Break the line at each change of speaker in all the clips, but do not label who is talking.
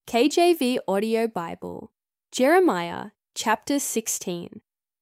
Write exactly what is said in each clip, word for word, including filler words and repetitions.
K J V Audio Bible, Jeremiah chapter sixteen.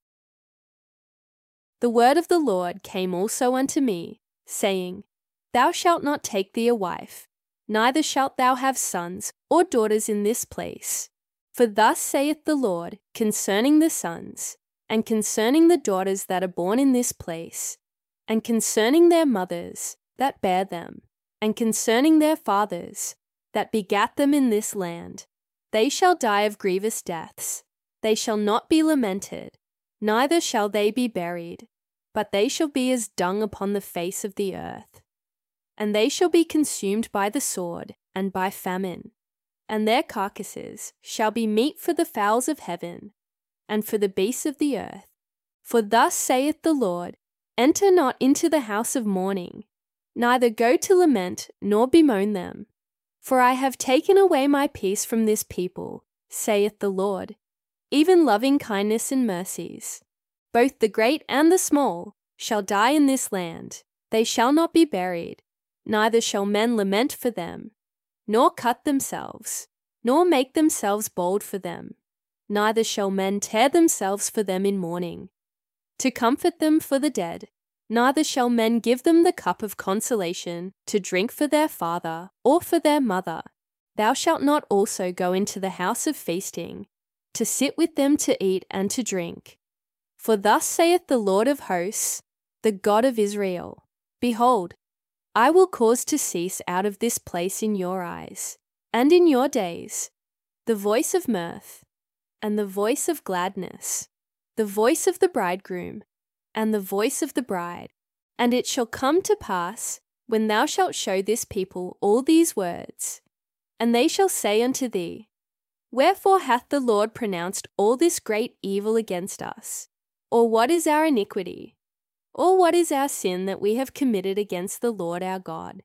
The word of the Lord came also unto me, saying, Thou shalt not take thee a wife, neither shalt thou have sons or daughters in this place. For thus saith the Lord concerning the sons, and concerning the daughters that are born in this place, and concerning their mothers that bare them, and concerning their fathers that begat them in this land. They shall die of grievous deaths. They shall not be lamented, neither shall they be buried, but they shall be as dung upon the face of the earth. And they shall be consumed by the sword and by famine, and their carcasses shall be meat for the fowls of heaven, and for the beasts of the earth. For thus saith the Lord, Enter not into the house of mourning, neither go to lament nor bemoan them. For I have taken away my peace from this people, saith the Lord, even loving kindness and mercies. Both the great and the small shall die in this land. They shall not be buried, neither shall men lament for them, nor cut themselves, nor make themselves bald for them. Neither shall men tear themselves for them in mourning, to comfort them for the dead. Neither shall men give them the cup of consolation to drink for their father or for their mother. Thou shalt not also go into the house of feasting, to sit with them to eat and to drink. For thus saith the Lord of hosts, the God of Israel, Behold, I will cause to cease out of this place in your eyes, and in your days, the voice of mirth, and the voice of gladness, the voice of the bridegroom, and the voice of the bride. And it shall come to pass, when thou shalt show this people all these words, and they shall say unto thee, Wherefore hath the Lord pronounced all this great evil against us? Or what is our iniquity? Or what is our sin that we have committed against the Lord our God?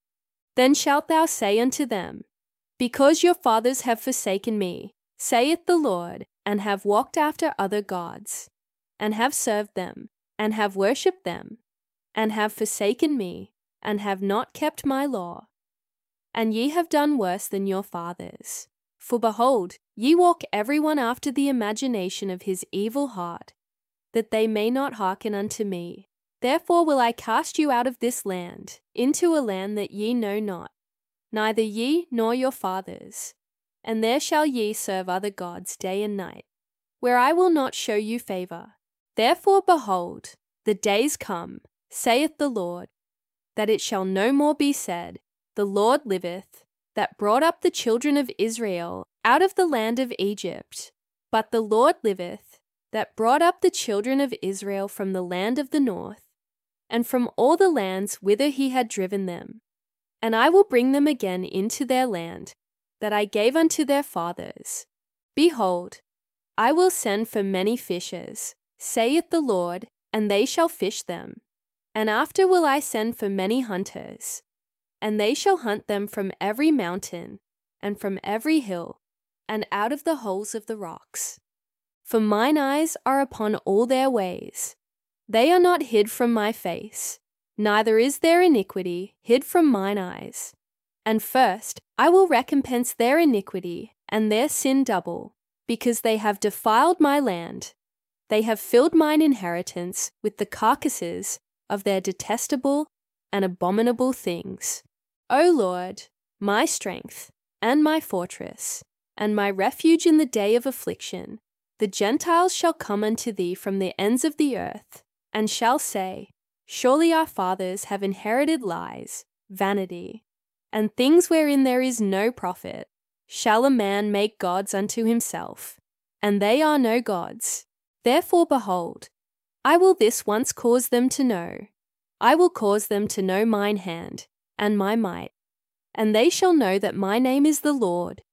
Then shalt thou say unto them, Because your fathers have forsaken me, saith the Lord, and have walked after other gods, and have served them, and have worshipped them, and have forsaken me, and have not kept my law. And ye have done worse than your fathers. For behold, ye walk every one after the imagination of his evil heart, that they may not hearken unto me. Therefore will I cast you out of this land, into a land that ye know not, neither ye nor your fathers. And there shall ye serve other gods day and night, where I will not show you favour. Therefore, behold, the days come, saith the Lord, that it shall no more be said, The Lord liveth, that brought up the children of Israel out of the land of Egypt. But the Lord liveth, that brought up the children of Israel from the land of the north, and from all the lands whither he had driven them. And I will bring them again into their land, that I gave unto their fathers. Behold, I will send for many fishers, saith the Lord, and they shall fish them. And after will I send for many hunters, and they shall hunt them from every mountain, and from every hill, and out of the holes of the rocks. For mine eyes are upon all their ways. They are not hid from my face, neither is their iniquity hid from mine eyes. And first I will recompense their iniquity and their sin double, because they have defiled my land. They have filled mine inheritance with the carcasses of their detestable and abominable things. O Lord, my strength and my fortress, and my refuge in the day of affliction, the Gentiles shall come unto thee from the ends of the earth, and shall say, Surely our fathers have inherited lies, vanity, and things wherein there is no profit. Shall a man make gods unto himself? And they are no gods. Therefore, behold, I will this once cause them to know. I will cause them to know mine hand, and my might. And they shall know that my name is the Lord,